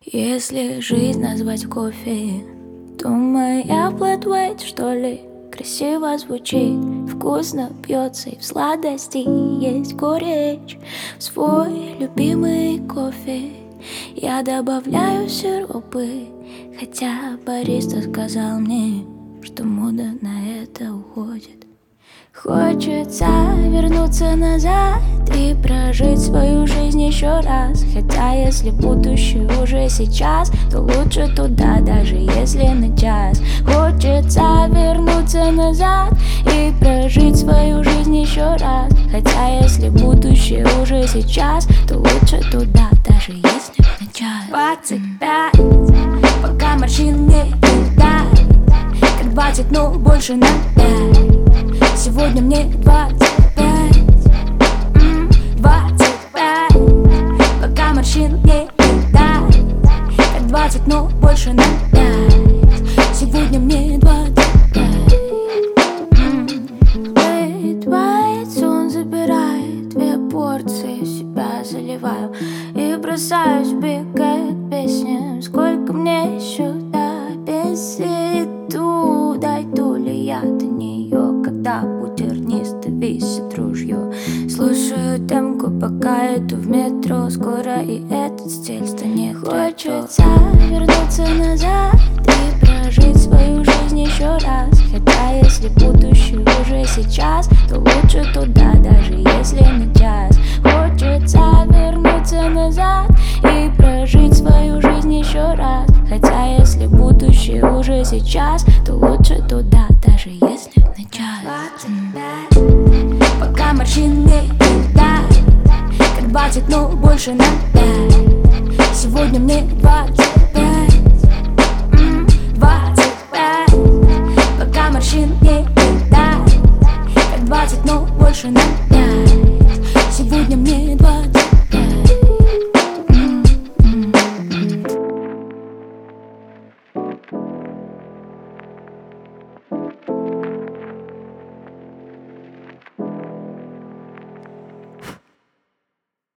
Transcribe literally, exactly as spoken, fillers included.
Если жизнь назвать кофе, то моя flat white, что ли? Красиво звучит, вкусно пьется, и в сладости есть горечь. В свой любимый кофе я добавляю сиропы, хотя бариста сказал мне, что мода на это уходит. Хочется вернуться назад и прожить свою жизнь еще раз. Хотя если будущее уже сейчас, то лучше туда, даже если на час. Хочется вернуться назад и прожить свою жизнь еще раз. Хотя если будущее уже сейчас, то лучше туда, даже если на час. Двадцать пять, пока морщин не видать, как двадцать, но больше на пять. Сегодня мне двадцать пять, двадцать пять, пока морщин не видать, как двадцать, но больше на пять. Сегодня мне двадцать пять. Late white, сон забирает две порции, себя заливаю и бросаюсь бегать песням. Сколько мне еще дописать? Дойду ли я до нее, когда у терниста висит ружье? Слушаю темку, пока иду в метро. Скоро и этот стиль станет. Хочется вернуться назад и прожить свою жизнь еще раз. Хотя если будущее уже сейчас, то лучше туда, даже если на час. Хочется вернуться назад и прожить свою жизнь еще раз. Хотя если будущее уже сейчас, то лучше туда, даже если на час. Двадцать пять, пока морщин не видать, как двадцать, но больше на пять. Сегодня мне двадцать пять, двадцать пять, пока морщин не видать, как двадцать, но больше на пять. Сегодня мне двадцать пять.